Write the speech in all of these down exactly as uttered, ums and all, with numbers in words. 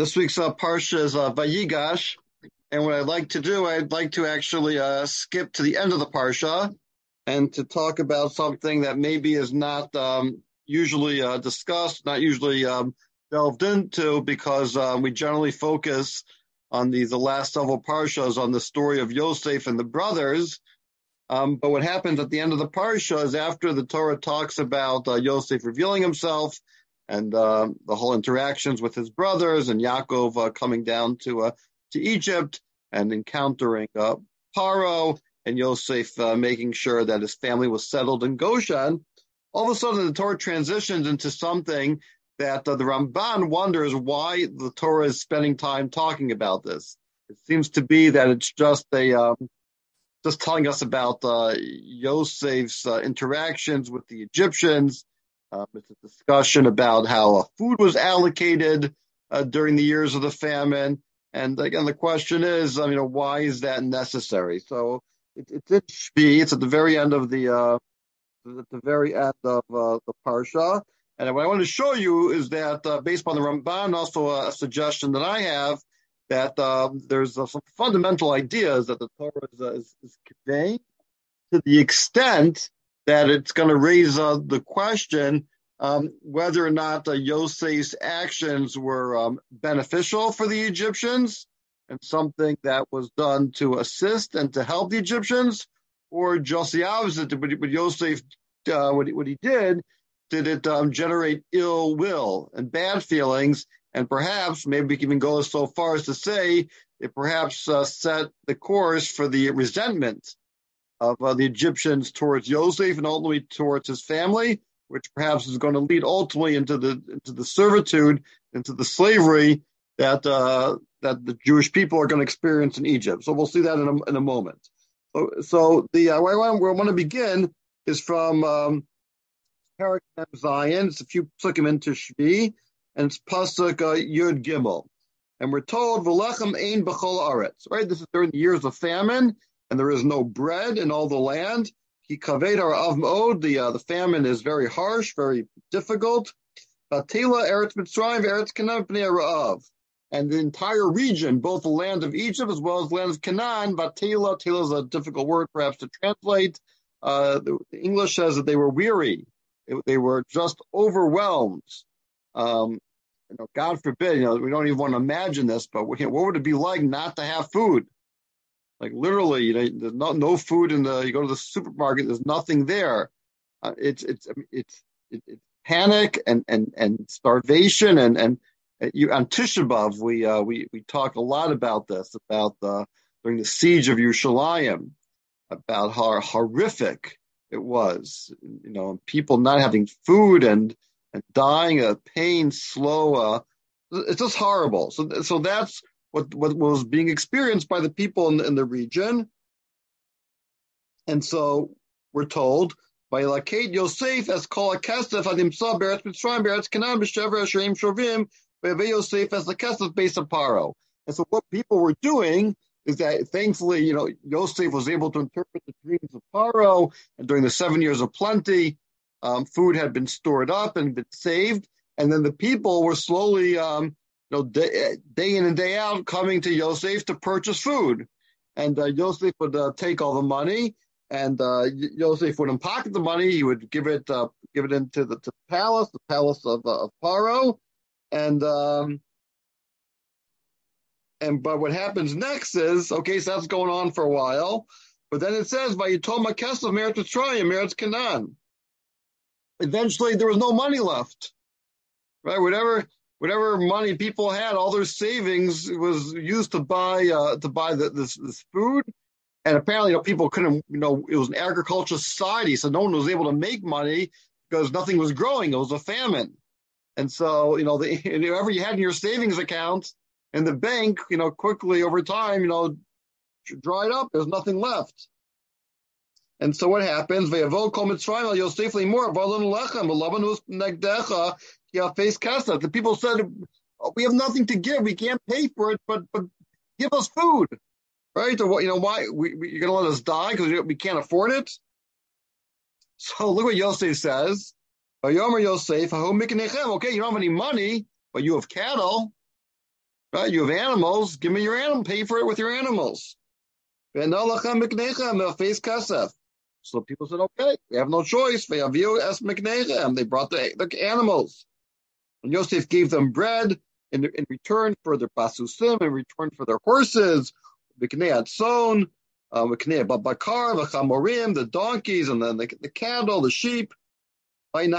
This week's uh, parsha is uh, Vayigash, and what I'd like to do, I'd like to actually uh, skip to the end of the parsha and to talk about something that maybe is not um, usually uh, discussed, not usually um, delved into, because um, we generally focus on the, the last several parshas on the story of Yosef and the brothers. Um, but what happens at the end of the parsha is after the Torah talks about uh, Yosef revealing himself and uh, the whole interactions with his brothers and Yaakov uh, coming down to uh, to Egypt and encountering uh, Paro and Yosef uh, making sure that his family was settled in Goshen. All of a sudden, the Torah transitions into something that uh, the Ramban wonders why the Torah is spending time talking about this. It seems to be that it's just a um, just telling us about uh, Yosef's uh, interactions with the Egyptians. Um, it's a discussion about how uh, food was allocated uh, during the years of the famine. And again, the question is, um, you know, why is that necessary? So it, it's in Shvi. It's at the very end of the uh, at the very end of uh, the parsha. And what I want to show you is that uh, based on the Ramban, also a suggestion that I have, that uh, there's uh, some fundamental ideas that the Torah is, uh, is, is conveying to the extent that it's going to raise uh, the question um, whether or not uh, Yosef's actions were um, beneficial for the Egyptians and something that was done to assist and to help the Egyptians, or just the opposite. What Yosef, uh, what, he, what he did, did it um, generate ill will and bad feelings? And perhaps, maybe we can even go so far as to say, it perhaps uh, set the course for the resentment of uh, the Egyptians towards Yosef and ultimately towards his family, which perhaps is going to lead ultimately into the into the servitude, into the slavery that uh, that the Jewish people are going to experience in Egypt. So we'll see that in a, in a moment. So, so the uh, where I want to begin is from um, Parak Zion. It's a few psukim into Shvi, and it's pasuk uh, Yud Gimel, and we're told v'lechem ein b'chol aretz. Right, this is during the years of famine, and there is no bread in all the land. Ki kaved ha'ra'av me'od. The uh, the famine is very harsh, very difficult. Vatela eretz Mitzrayim ve'eretz Canaan b'nei ha'ra'av. And the entire region, both the land of Egypt as well as the land of Canaan, Vatela, Tela is a difficult word perhaps to translate. Uh, the, the English says that they were weary. It, they were just overwhelmed. Um, you know, God forbid, you know, we don't even want to imagine this, but you know, what would it be like not to have food? Like literally, you know, there's no, no food in the, you go to the supermarket, there's nothing there. Uh, it's, it's, it's, it's, it's panic and, and, and starvation and, and, You, on Tisha B'Av, we uh, we we talk a lot about this, about the during the siege of Yerushalayim, about how horrific it was, you know, people not having food and and dying of pain, slow. Uh, it's just horrible. So so that's what what was being experienced by the people in, in the region, and so we're told by Laked Yosef as kol hakesef adimsa beretz Mitzrayim beretz Canaan b'shever asherim shovim. Yosef as the kesef based on Paro. And so what people were doing is that thankfully, you know, Yosef was able to interpret the dreams of Paro, and during the seven years of plenty, um, food had been stored up and been saved. And then the people were slowly, um, you know, day, day in and day out coming to Yosef to purchase food. And uh, Yosef would uh, take all the money, and uh, Yosef wouldn't pocket the money. He would give it, uh, give it into the, to the palace, the palace of, uh, of Paro. And um, and but what happens next is, okay, so that's going on for a while, but then it says, "Vayitom hakesef meretz Mitzrayim meretz Canaan." Eventually, there was no money left, right? Whatever whatever money people had, all their savings was used to buy uh, to buy the, this this food, and apparently, you know, people couldn't, you know, it was an agricultural society, so no one was able to make money because nothing was growing. It was a famine. And so, you know, the, whatever you had in your savings account in the bank, you know, quickly over time, you know, dried up. There's nothing left. And so what happens? The people said, oh, we have nothing to give. We can't pay for it, but but give us food, right? Or what? You know, why? We, we, you're going to let us die because we, we can't afford it? So look what Yosef says. Yosef, okay, you don't have any money, but you have cattle. Right? You have animals. Give me your animal. Pay for it with your animals. So people said, okay, we have no choice. They brought the, the animals. And Yosef gave them bread in, in return for their basusim, in return for their horses, the uh, the donkeys, and then the, the cattle, the sheep. And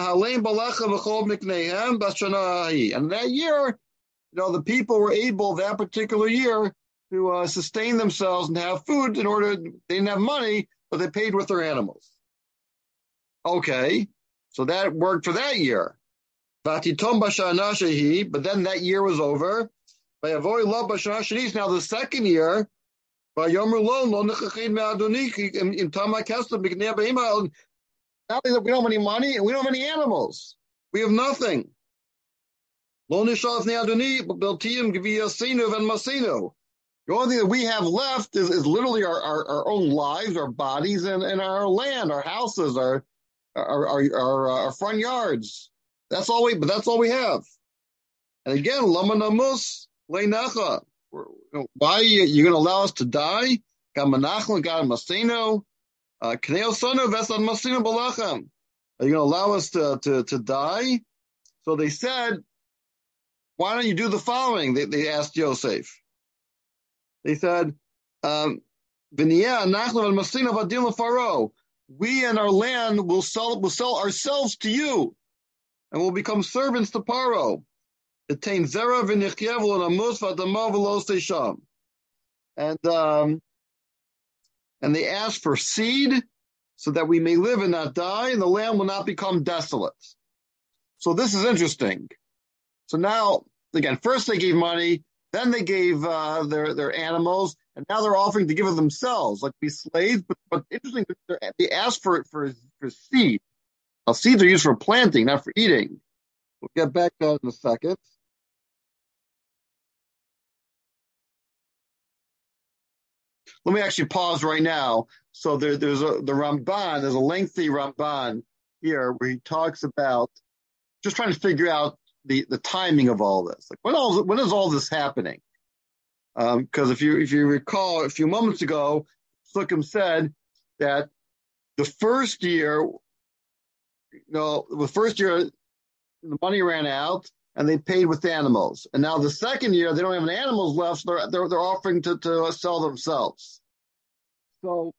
that year, you know, the people were able that particular year to uh, sustain themselves and have food in order, they didn't have money, but they paid with their animals. Okay, so that worked for that year. But then that year was over. Now the second year, now we don't have any money and we don't have any animals. We have nothing. The only thing that we have left is, is literally our, our, our own lives, our bodies, and, and our land, our houses, our our, our, our, our front yards. That's all we, but that's all we have. And again, lama namus leinacha. Why are you, you going to allow us to die? Gamanachla gad masino, kneo sonu vesad masino balacham. Are you going to allow us to, to, to die? So they said, why don't you do the following? They, they asked Yosef. They said, um, we and our land will sell will sell ourselves to you, and will become servants to Paro. And um, and they asked for seed so that we may live and not die, and the land will not become desolate. So this is interesting. So now, again, first they gave money, then they gave uh, their their animals, and now they're offering to give it themselves, like be slaves. But but interesting, they asked for for for seed. Now seeds are used for planting, not for eating. We'll get back to that in a second. Let me actually pause right now. So there, there's a the Ramban. There's a lengthy Ramban here where he talks about just trying to figure out the, the timing of all this. Like when all when is all this happening? Because um, if you if you recall a few moments ago, Sukkim said that the first year, you know, the first year the money ran out and they paid with animals, and now the second year they don't have any animals left, so they're they're, they're offering to, to sell themselves. So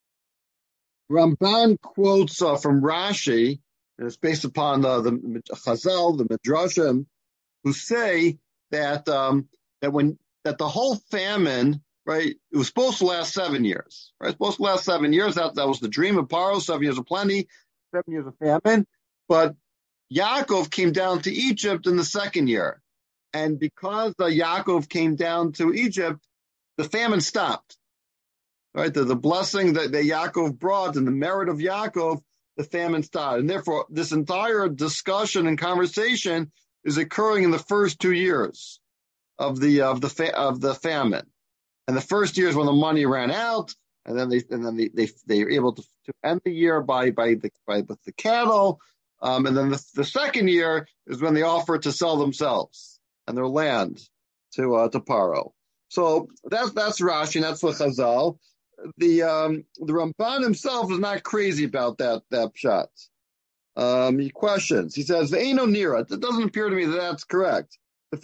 Ramban quotes uh, from Rashi, and it's based upon the, the Chazal, the Midrashim, who say that um, that when that the whole famine, right, it was supposed to last seven years, right? It's supposed to last seven years. That that was the dream of Paro, seven years of plenty, seven years of famine. But Yaakov came down to Egypt in the second year, and because uh, Yaakov came down to Egypt, the famine stopped. Right, the, the blessing that, that Yaakov brought and the merit of Yaakov, the famine stopped. And therefore, this entire discussion and conversation is occurring in the first two years of the of the fa- of the famine. And the first year is when the money ran out, and then they and then they they, they were able to, to end the year by by the by with the cattle. Um, and then the, the second year is when they offered to sell themselves and their land to uh, to Paro. So that's that's Rashi, and that's the Chazal. The um, the Ramban himself is not crazy about that that pshat. Um, he questions. He says, "Ve'eno nira." It doesn't appear to me that that's correct. I'm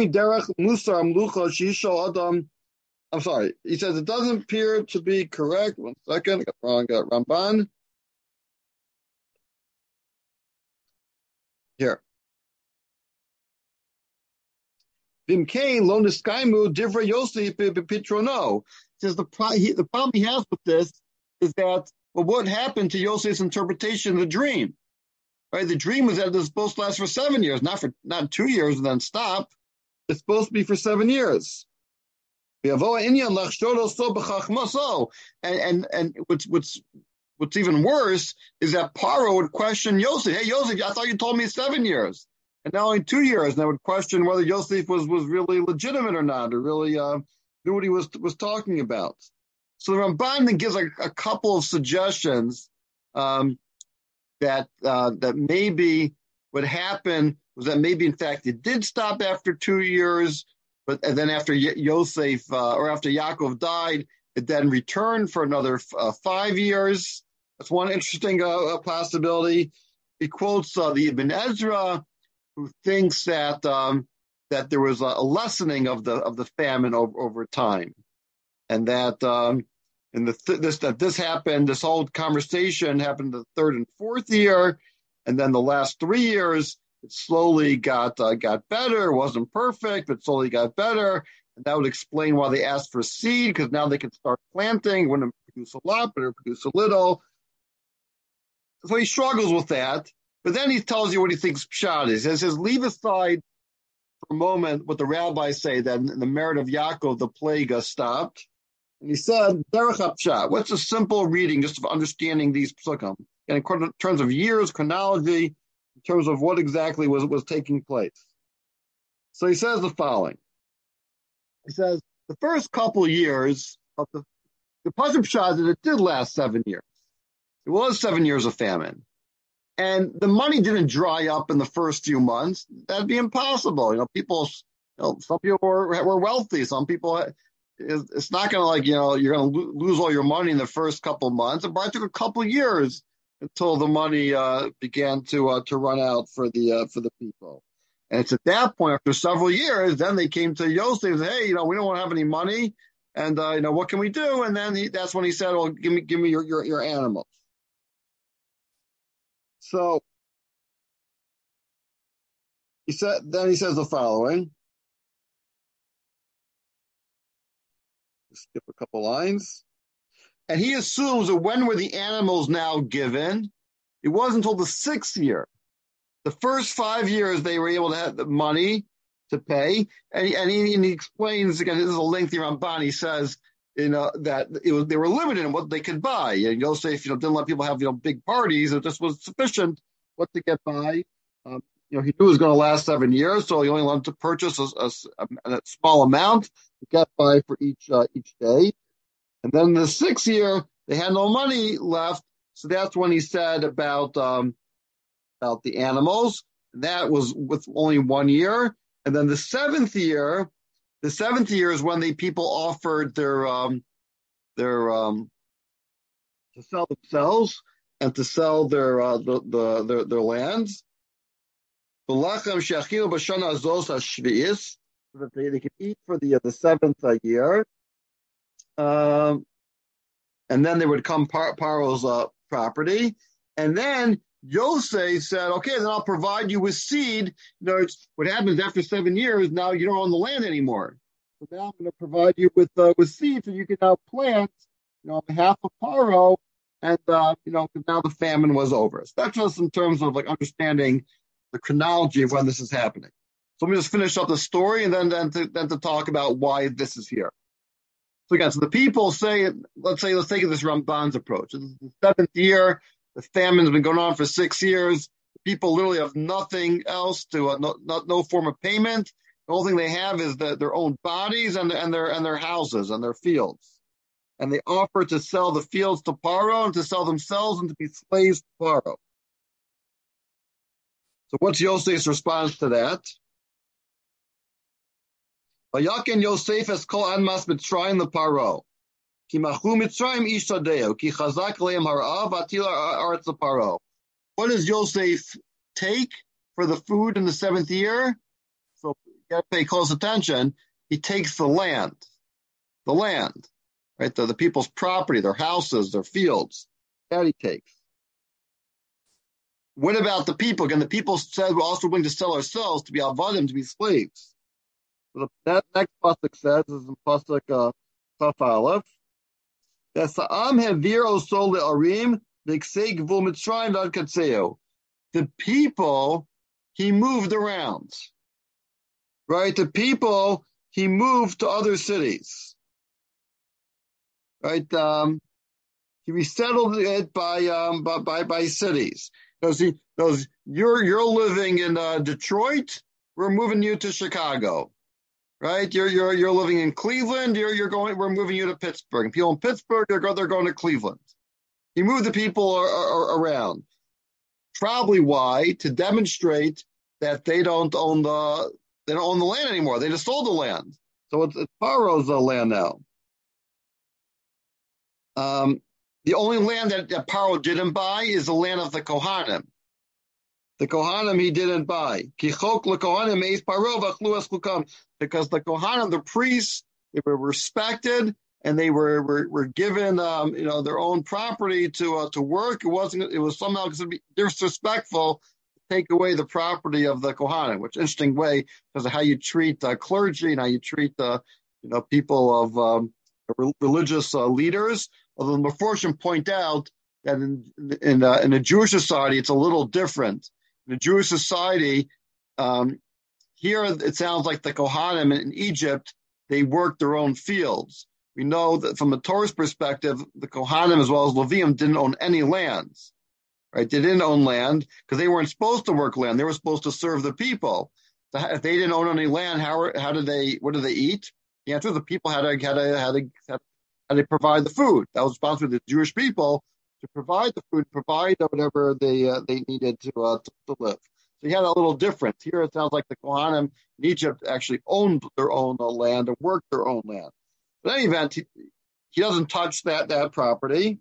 sorry. He says it doesn't appear to be correct. One second, I got wrong. Got Ramban here. Vimkein lo niskaimu divra Yosef pitrono. Says the, pro- he, the problem he has with this is that, well, what happened to Yosef's interpretation of the dream? Right, the dream was that it was supposed to last for seven years, not for not two years and then stop. It's supposed to be for seven years. And and and what's what's what's even worse is that Paro would question Yosef. Hey, Yosef, I thought you told me seven years, and now only two years. And I would question whether Yosef was was really legitimate or not, or really uh, knew what he was was talking about. So the Ramban then gives a, a couple of suggestions um, that uh, that maybe what happened was that maybe in fact it did stop after two years, but and then after Yosef uh, or after Yaakov died, it then returned for another uh, five years. That's one interesting uh, possibility. He quotes uh, the Ibn Ezra, who thinks that um, that there was a, a lessening of the of the famine over, over time, and that um, and the th- this that this happened. This whole conversation happened the third and fourth year, and then the last three years it slowly got uh, got better. It wasn't perfect, but slowly got better. And that would explain why they asked for seed, because now they can start planting. Wouldn't produce a lot, but it produce a little. So he struggles with that. But then he tells you what he thinks Pshat is. He says, leave aside for a moment what the rabbis say, that in the merit of Yaakov, the plague uh, stopped. And he said, Derech HaPshat. What's a simple reading just of understanding these psukim? And in terms of years, chronology, in terms of what exactly was, was taking place. So he says the following. He says, the first couple years of the, the Pasuk Pshat is it did last seven years. It was seven years of famine. And the money didn't dry up in the first few months. That'd be impossible. You know, people, you know, some people were, were wealthy. Some people, it's not going to like, you know, you're going to lose all your money in the first couple of months. It probably took a couple of years until the money uh, began to uh, to run out for the uh, for the people. And it's at that point, after several years, then they came to Yosef and said, hey, you know, we don't have any money. And, uh, you know, what can we do? And then he, that's when he said, well, give me, give me your, your, your animals. So he said, then he says the following. Skip a couple lines. And he assumes that when were the animals now given? It wasn't until the sixth year. The first five years they were able to have the money to pay. And he, and he, and he explains, again, this is a lengthy Ramban, he says, you know, that it was, they were limited in what they could buy. And Yosef, you know, didn't let people have, you know, big parties. It just was sufficient what to get by. Um, you know, he knew it was going to last seven years, so he only wanted to purchase a, a, a small amount to get by for each uh, each day. And then the sixth year, they had no money left, so that's when he said about um, about the animals. And that was with only one year. And then the seventh year, the seventh year is when the people offered their um, their um, to sell themselves and to sell their uh, the, the their their lands. So that they, they could eat for the uh, the seventh uh, year, um, and then they would come par- Paro's uh, property, and then Yosef said, "Okay, then I'll provide you with seed." You know, it's, what happens after seven years? Now you don't own the land anymore, so now I'm going to provide you with uh, with seed, so you can now plant, you know, on behalf of Paro, and uh, you know, because now the famine was over. So that's just in terms of like understanding the chronology of when this is happening. So let me just finish up the story and then then to, then to talk about why this is here. So again, so the people say, let's say, let's take this Ramban's approach. This is the seventh year. The famine's been going on for six years. The people literally have nothing else to, uh, no, no, no form of payment. The only thing they have is the, their own bodies and, and their and their houses and their fields. And they offer to sell the fields to Paro and to sell themselves and to be slaves to Paro. So what's Yosef's response to that? Vayaken Yosef es kol anmas mitzrayim leparo. Ki machu mitzrayim ish tadeo. Ki chazak leim harav atil aretz leparo. What does Yosef take for the food in the seventh year? So you got to pay close attention. He takes the land. The land. Right? The, the people's property, their houses, their fields. That he takes. What about the people? Again, the people said we're also willing to sell ourselves to be avadim, to be slaves. So that next pasuk says, this is in pasuk uh, Chaf Aleph, that Sa'am hevir osol le'arim v'ksei gvul Mitzrayim v'ad katzeo. The people he moved around, right? The people he moved to other cities, right? Um, he resettled it by um by by, by cities. Because he, those you're you're living in uh, Detroit, we're moving you to Chicago, right? You're you're you're living in Cleveland, you're you're going, we're moving you to Pittsburgh. And people in Pittsburgh, they're going they're going to Cleveland. He moved the people are, are, around. Probably why? To demonstrate that they don't own the They don't own the land anymore. They just sold the land. So it's, it's Paro's uh, land now. Um, the only land that, that Paro didn't buy is the land of the Kohanim. The Kohanim he didn't buy. Because the Kohanim, the priests, they were respected and they were were, were given um, you know, their own property to uh, to work. It wasn't. It was somehow disrespectful to take away the property of the Kohanim, which is an interesting way because of how you treat uh, clergy and how you treat uh, you know, people of um, religious uh, leaders. Although the Meforshim point out that in in, uh, in a Jewish society, it's a little different. In a Jewish society, um, here it sounds like the Kohanim in Egypt, they worked their own fields. We know that from a Torah's perspective, the Kohanim as well as Levium didn't own any lands, right? They didn't own land because they weren't supposed to work land. They were supposed to serve the people. So if they didn't own any land, how how did they? What did they eat? The answer: the people had to had to had to, had to provide the food. That was responsible to the Jewish people to provide the food, provide whatever they uh, they needed to, uh, to to live. So you had a little difference. Here it sounds like the Kohanim in Egypt actually owned their own uh, land and worked their own land. But in any event, he, he doesn't touch that that property.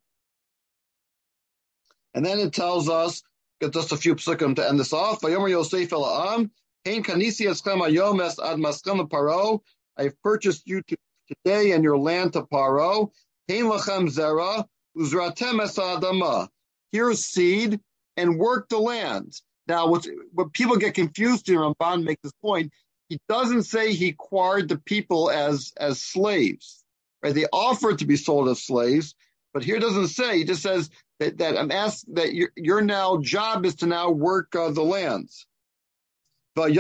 And then it tells us, just a few psukim to end this off. Vayomer Yosef el ha'am, hein kanisi eschem hayom es ad maschem Paro. I have purchased you to, today and your land to Paro. Hein lachem zera uzratem es adama. Here's seed and work the land. Now, what what people get confused here, Ramban makes this point. He doesn't say he acquired the people as as slaves, right? They offered to be sold as slaves, but here it doesn't say. He just says that, that I'm asked that your your now job is to now work uh, the lands. And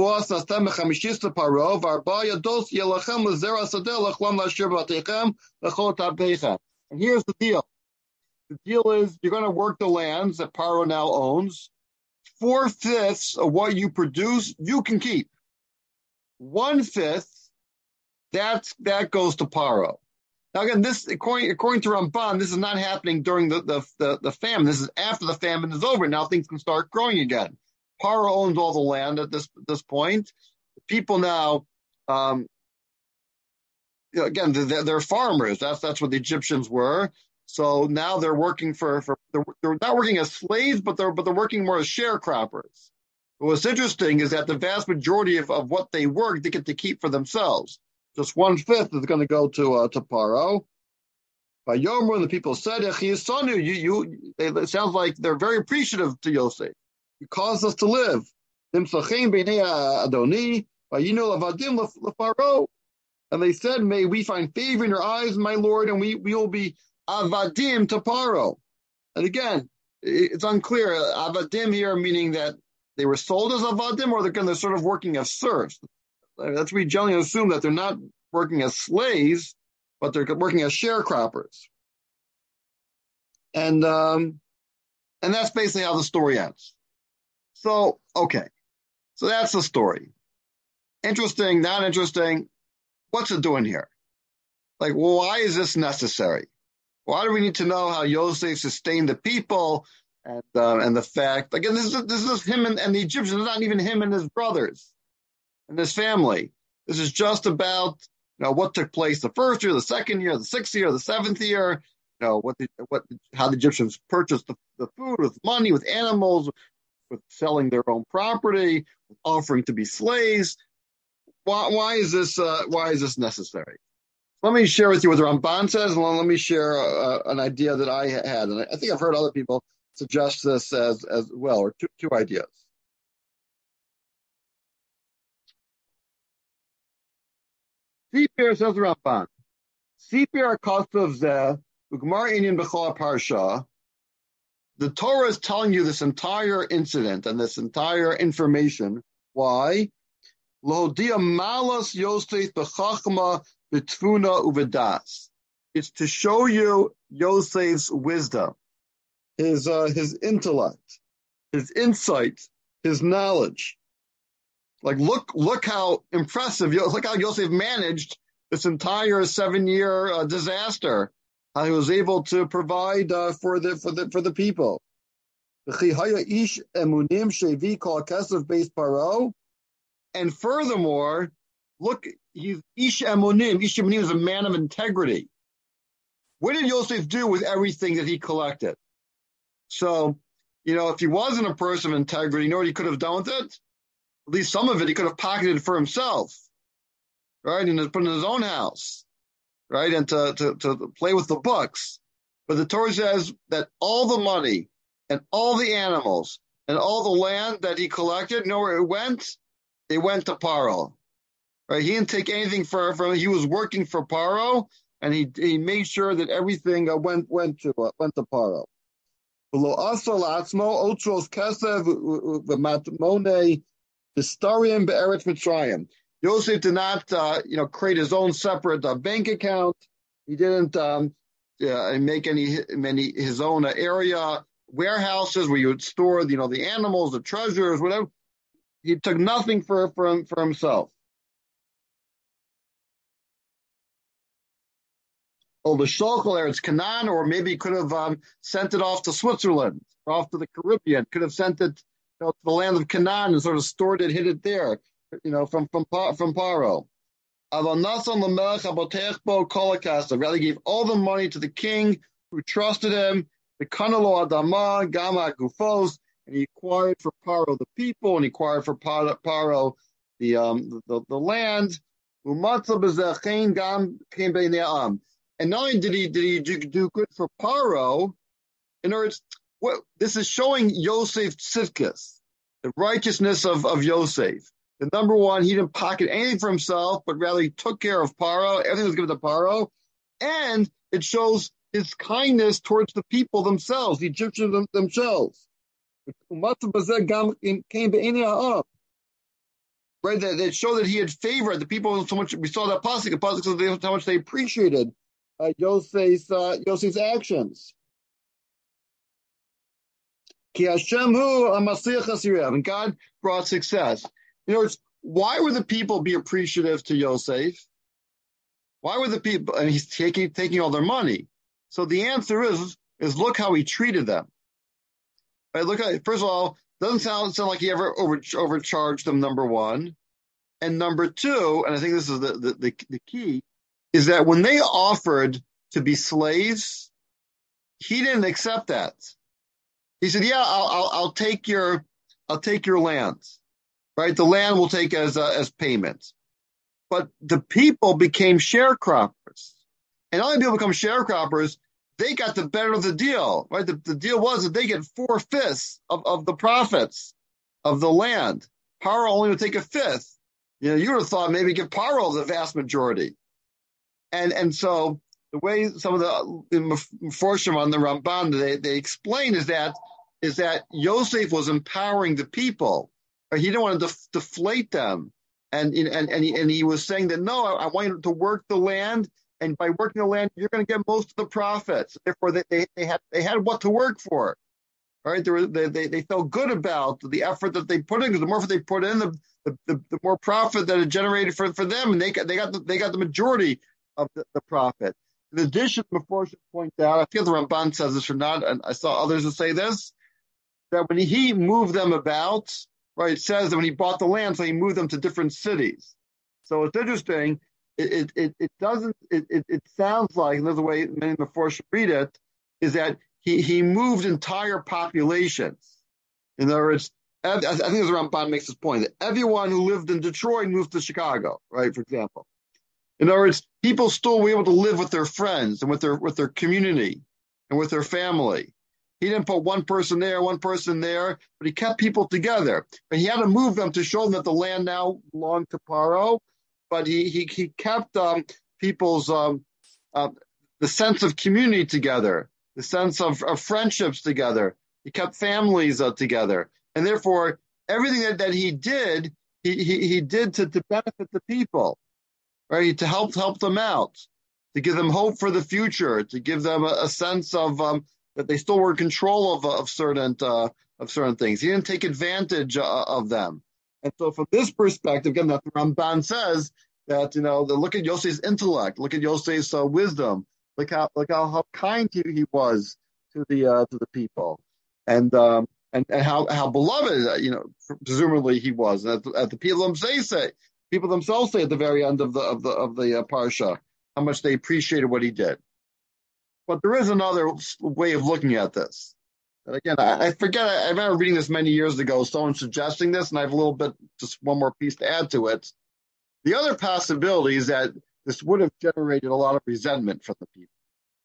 here's the deal. The deal is you're going to work the lands that Paro now owns. Four-fifths of what you produce, you can keep. One-fifth, that's, that goes to Paro. Now, again, this, according, according to Ramban, this is not happening during the, the, the, the famine. This is after the famine is over. Now things can start growing again. Paro owns all the land at this, this point. The people now, um, you know, again, they're, they're farmers. That's, that's what the Egyptians were. So now they're working for, for they're, they're not working as slaves, but they're but they're working more as sharecroppers. But what's interesting is that the vast majority of, of what they work, they get to keep for themselves. Just one fifth is going to go to uh, to Paro. By Yomer, the people said, you, you, it sounds like they're very appreciative to Yosef. You caused us to live. And they said, may we find favor in your eyes, my Lord, and we, we will be avadim to Paro. And again, it's unclear. Avadim here meaning that they were sold as avadim, or they're, they're sort of working as serfs. That's we generally assume that they're not working as slaves, but they're working as sharecroppers. And um, and that's basically how the story ends. So, okay. So that's the story. Interesting, not interesting. What's it doing here? Like, well, why is this necessary? Why do we need to know how Yosef sustained the people and uh, and the fact, again, this is this is him and, and the Egyptians, not even him and his brothers and his family. This is just about, you know, what took place the first year, the second year, the sixth year, the seventh year, you know, what the, what how the Egyptians purchased the, the food with money, with animals, with selling their own property, with offering to be slaves. Why, why is this uh, why is this necessary? Let me share with you what the Ramban says, and let me share uh, an idea that I had. And I think I've heard other people suggest this as, as well, or two, two ideas. Sipir says the Ramban. Sipir Kostov Zeh, Ugmar Inyan B'chol Parsha. The Torah is telling you this entire incident and this entire information. Why? Lodia malas Yosef b'chachma b'tfuna uvedas. It's to show you Yosef's wisdom, his uh, his intellect, his insight, his knowledge. Like look look how impressive, look how Yosef managed this entire seven year uh, disaster. How he was able to provide uh, for the for the for the people. And furthermore, look, he's Ish Emunim. Ish Emunim is a man of integrity. What did Yosef do with everything that he collected? So, you know, if he wasn't a person of integrity, you know what he could have done with it? At least some of it he could have pocketed for himself, right? And put in his own house, right? And to, to, to play with the books. But the Torah says that all the money and all the animals and all the land that he collected, you know where it went? It went to Paro. Right? He didn't take anything for, for he was working for Paro, and he he made sure that everything uh, went went to uh, went to Paro. Below also Latzmo, Otros Kesev, Matmone, Historian Be'eretz Mitzrayim. Yosef did not, uh, you know, create his own separate uh, bank account. He didn't um, uh, make any many his own uh, area warehouses where you would store, you know, the animals, the treasures, whatever. He took nothing for for, for himself. Oh, the Sholchel Eretz Canaan, or maybe he could have um, sent it off to Switzerland, or off to the Caribbean. Could have sent it, you know, to the land of Canaan and sort of stored it, hid it there, you know, from from from Paro. Rather, gave all the money to the king who trusted him. The Kanalo Adama Gama Gufos, and he acquired for Paro the people, and he acquired for Paro the um the, the land. And not only did he did he do, do good for Paro, in other words, what this is showing Yosef tzidkus, the righteousness of, of Yosef. The number one, he didn't pocket anything for himself, but rather he took care of Paro. Everything was given to Paro, and it shows his kindness towards the people themselves, the Egyptians them, themselves. Right, that, that showed that he had favored the people so much. We saw that pasuk, the pasuk says how much they appreciated uh, Yosef's uh, Yosef's actions. Ki Hashem hu hamasliach hasirav, and God brought success. In other words, why would the people be appreciative to Yosef? Why would the people? And he's taking taking all their money. So the answer is is look how he treated them. Right, look at first of all, doesn't sound sound like he ever over, overcharged them. Number one, and number two, and I think this is the, the the the key, is that when they offered to be slaves, he didn't accept that. He said, "Yeah, I'll I'll, I'll take your I'll take your land, right? The land will take as uh, as payment." But the people became sharecroppers, and not only people become sharecroppers, they got the better of the deal, right? The, the deal was that they get four fifths of, of the profits of the land. Paro only would take a fifth. You know, you would have thought maybe give Paro the vast majority. And and so the way some of the Meforshim on the Ramban they, they explain is that is that Yosef was empowering the people. Right? He didn't want to def- deflate them, and and and he, and he was saying that no, I, I want you to work the land. And by working the land, you're going to get most of the profits. Therefore, they, they, they had they had what to work for. All right, they, were, they they they felt good about the effort that they put in. Because the more effort they put in, the the, the, the more profit that it generated for, for them, and they got they got the, they got the majority of the, the profit. In addition, before I should point out, I forget the Ramban says this or not, and I saw others who say this, that when he moved them about, right, it says that when he bought the land, so he moved them to different cities. So it's interesting. It it it doesn't it, it it sounds like another way many before should read it is that he he moved entire populations. In other words, I think the Ramban makes this point that everyone who lived in Detroit moved to Chicago, right? For example, in other words, people still were able to live with their friends and with their with their community and with their family. He didn't put one person there, one person there, but he kept people together. But he had to move them to show them that the land now belonged to Paro. But he he he kept um, people's um, uh, the sense of community together, the sense of, of friendships together. He kept families uh, together, and therefore everything that, that he did, he he, he did to, to benefit the people, right? To help help them out, to give them hope for the future, to give them a, a sense of um, that they still were in control of of certain uh, of certain things. He didn't take advantage uh, of them. And so from this perspective, again, that the Ramban says that, you know, the, look at Yosef's intellect, look at Yosef's uh, wisdom, look how look how, how kind he, he was to the uh, to the people. And um, and, and how, how beloved, uh, you know, presumably he was. And at, at the people themselves say, people themselves say at the very end of the of the of the uh, parsha, how much they appreciated what he did. But there is another way of looking at this. And again, I, I forget. I, I remember reading this many years ago. Someone suggesting this, and I have a little bit, just one more piece to add to it. The other possibility is that this would have generated a lot of resentment from the people,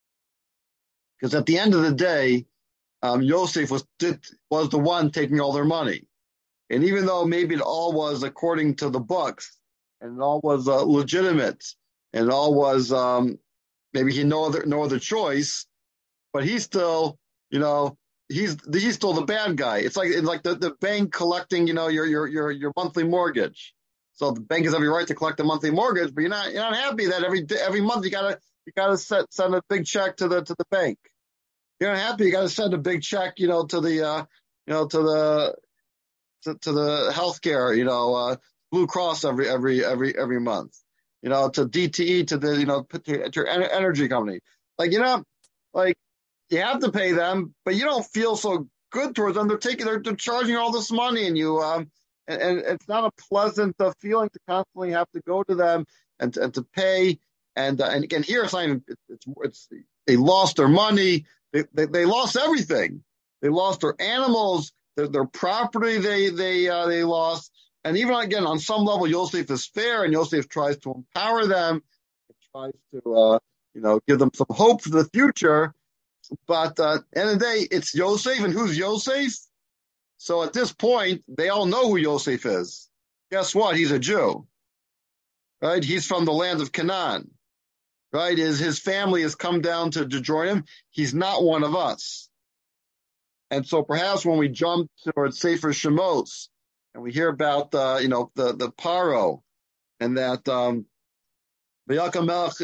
because at the end of the day, um, Yosef was did, was the one taking all their money, and even though maybe it all was according to the books, and it all was uh, legitimate, and it all was um, maybe he had no other no other choice, but he's still, you know, he's he's still the bad guy. It's like it's like the, the bank collecting, you know, your your your your monthly mortgage. So the bank has every right to collect a monthly mortgage, but you're not you're not happy that every every month you gotta you gotta set, send a big check to the to the bank. You're not happy you gotta send a big check, you know, to the uh, you know to the to, to the healthcare, you know, uh, Blue Cross every every every every month. You know, to D T E, to the, you know, to, to your energy company. Like, you know, like you have to pay them, but you don't feel so good towards them. They're taking, they're, they're charging all this money, and you, um, and, and it's not a pleasant uh, feeling to constantly have to go to them and and to pay. And uh, and again, here it's not even, it's, it's they lost their money, they, they they lost everything. They lost their animals, their their property. They they uh, they lost. And even again, on some level, Yosef is fair, and Yosef tries to empower them, tries to, uh, you know, give them some hope for the future. But uh, at the end of the day, it's Yosef, and who's Yosef? So at this point, they all know who Yosef is. Guess what? He's a Jew, right? He's from the land of Canaan, right? His his family has come down to, to join him. He's not one of us. And so perhaps when we jump towards Sefer Shemos, and we hear about, uh, you know, the, the Paro, and that, um, Yosef,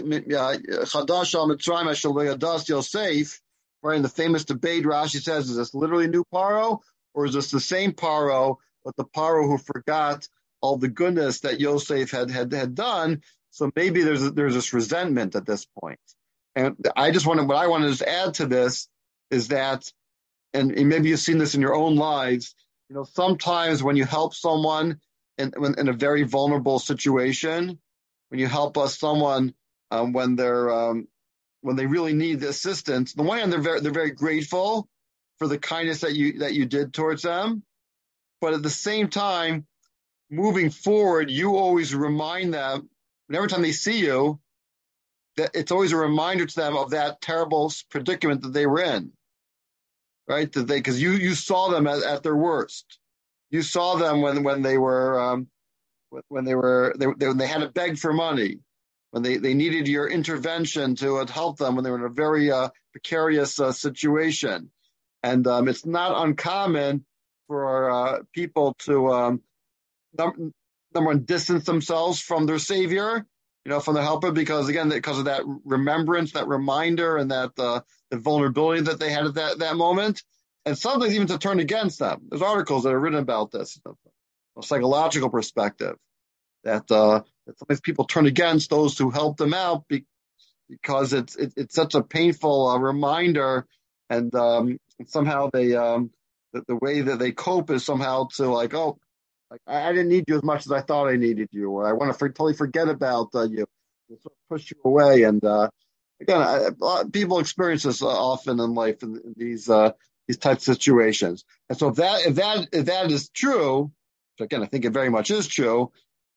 right, in the famous debate, Rashi says, is this literally new Paro, or is this the same Paro, but the Paro who forgot all the goodness that Yosef had, had, had done? So maybe there's, a, there's this resentment at this point. And I just wanted, what I wanted to add to this is that, and, and maybe you've seen this in your own lives, you know, sometimes when you help someone in, in a very vulnerable situation, when you help us someone um, when they're um, when they really need the assistance, on the one hand they're very they're very grateful for the kindness that you that you did towards them, but at the same time, moving forward, you always remind them, and every time they see you, that it's always a reminder to them of that terrible predicament that they were in. Right? That they, because you, you saw them at, at their worst. You saw them when, when they were, um, when they were, they, they, when they had to beg for money, when they, they needed your intervention to uh, help them, when they were in a very uh, precarious uh, situation. And um, it's not uncommon for uh, people to, um, number, number one, distance themselves from their savior, you know, from the helper, because again, because of that remembrance, that reminder, and that uh, the vulnerability that they had at that, that moment, and sometimes even to turn against them. There's articles that are written about this, from a psychological perspective, that, uh, that sometimes people turn against those who help them out be, because it's it, it's such a painful uh, reminder, and um, somehow they um, the, the way that they cope is somehow to like, oh, like I, I didn't need you as much as I thought I needed you, or I want to for, totally forget about uh, you, and sort of push you away. And uh, again, I, a lot of people experience this uh, often in life in, in these uh, these types of situations. And so if that if that if that is true, which again I think it very much is true,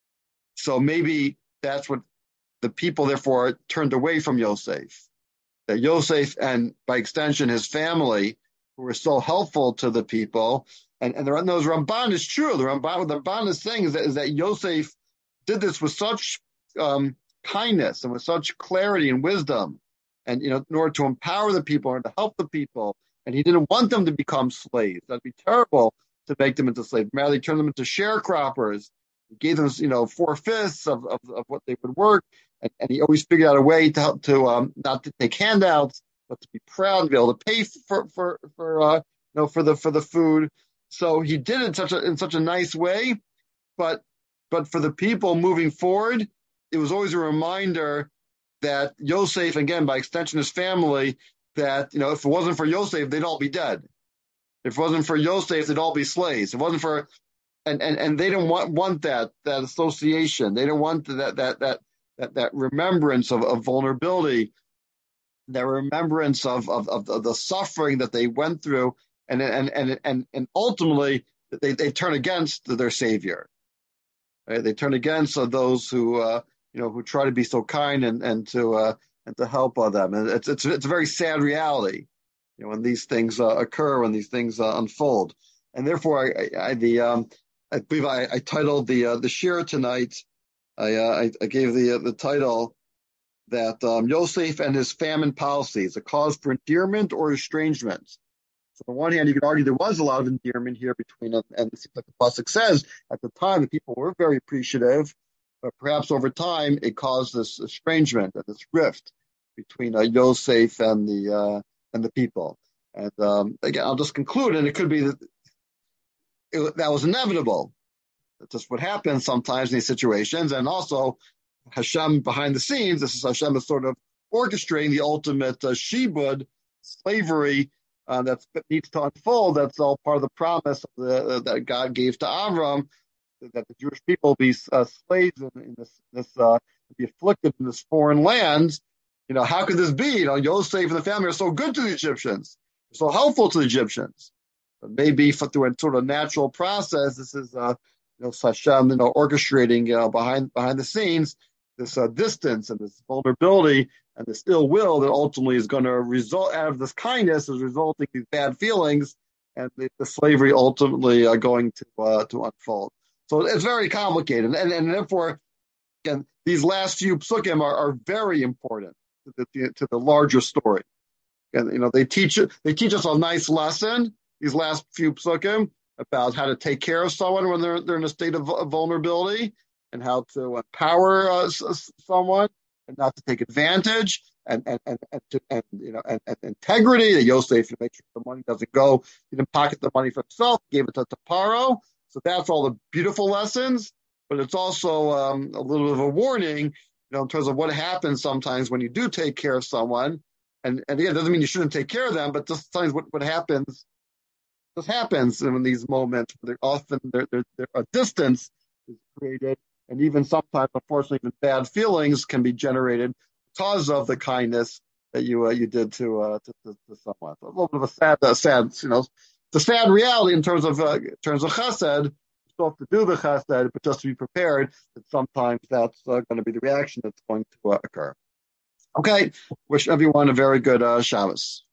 so maybe that's what the people therefore turned away from Yosef. That Yosef, and by extension his family, who were so helpful to the people, and, and the, those Ramban is true. The Ramban, the Ramban is saying is that, is that Yosef did this with such um, kindness and with such clarity and wisdom, and you know, in order to empower the people and to help the people, and he didn't want them to become slaves. That'd be terrible to make them into slaves. Rather, he turned them into sharecroppers. He gave them, you know, four fifths of, of, of what they would work, and, and he always figured out a way to help to um, not to take handouts, but to be proud and be able to pay for for for uh, you know for the for the food. So he did it in such a in such a nice way, but but for the people moving forward, it was always a reminder that Yosef, again by extension his family, that you know if it wasn't for Yosef, they'd all be dead. If it wasn't for Yosef, they'd all be slaves. If it wasn't for and and, and they didn't want, want that that association. They didn't want that that that that, that remembrance of, of vulnerability, that remembrance of, of of of the suffering that they went through, and and and and and ultimately they, they turn against their savior. Right? They turn against uh, those who uh, you know who try to be so kind and and to uh, and to help uh, them. And it's it's it's a very sad reality, you know, when these things uh, occur, when these things uh, unfold. And therefore, I, I, I the um, I believe I, I titled the uh, the shir tonight. I, uh, I I gave the uh, the title that um, Yosef and his famine policies, a cause for endearment or estrangement. So on one hand, you could argue there was a lot of endearment here between them, and it seems like the pasuk says at the time the people were very appreciative, but perhaps over time it caused this estrangement and this rift between uh, Yosef and the uh, and the people. And um, again, I'll just conclude, and it could be that it, that was inevitable. That's just what happens sometimes in these situations, and also Hashem behind the scenes. This is Hashem is sort of orchestrating the ultimate uh, shibud, slavery. Uh, that needs to unfold. That's all part of the promise of the, uh, that God gave to Avram, that the Jewish people be uh, slaves in, in this, this uh, be afflicted in this foreign land. You know, how could this be? You know, Yosef and the family are so good to the Egyptians, so helpful to the Egyptians. But maybe for, through a sort of natural process, this is uh, you know Hashem, you know, orchestrating you know, behind behind the scenes this uh, distance and this vulnerability and this ill will that ultimately is going to result out of this kindness is resulting in these bad feelings and the, the slavery ultimately uh, going to uh, to unfold. So it's very complicated, and and therefore, again, these last few psukim are, are very important to the, to the larger story. And you know they teach they teach us a nice lesson. These last few psukim about how to take care of someone when they're they're in a state of vulnerability, and how to empower uh, someone, and not to take advantage, and and and, and, to, and you know, and, and integrity. That Yosef to make sure the money doesn't go. He didn't pocket the money for himself. He gave it to, to Paro. So that's all the beautiful lessons. But it's also um, a little bit of a warning, you know, in terms of what happens sometimes when you do take care of someone. And and again, it doesn't mean you shouldn't take care of them, but just sometimes what, what happens, just happens in these moments. They're often there, there, there a distance is created. And even sometimes, unfortunately, even bad feelings can be generated because of the kindness that you uh, you did to, uh, to, to to someone. So a little bit of a sad, uh, sad, you know, it's a sad reality in terms of uh, in terms of chesed. You still have to do the chesed, but just to be prepared that sometimes that's uh, going to be the reaction that's going to uh, occur. Okay, wish everyone a very good uh, Shabbos.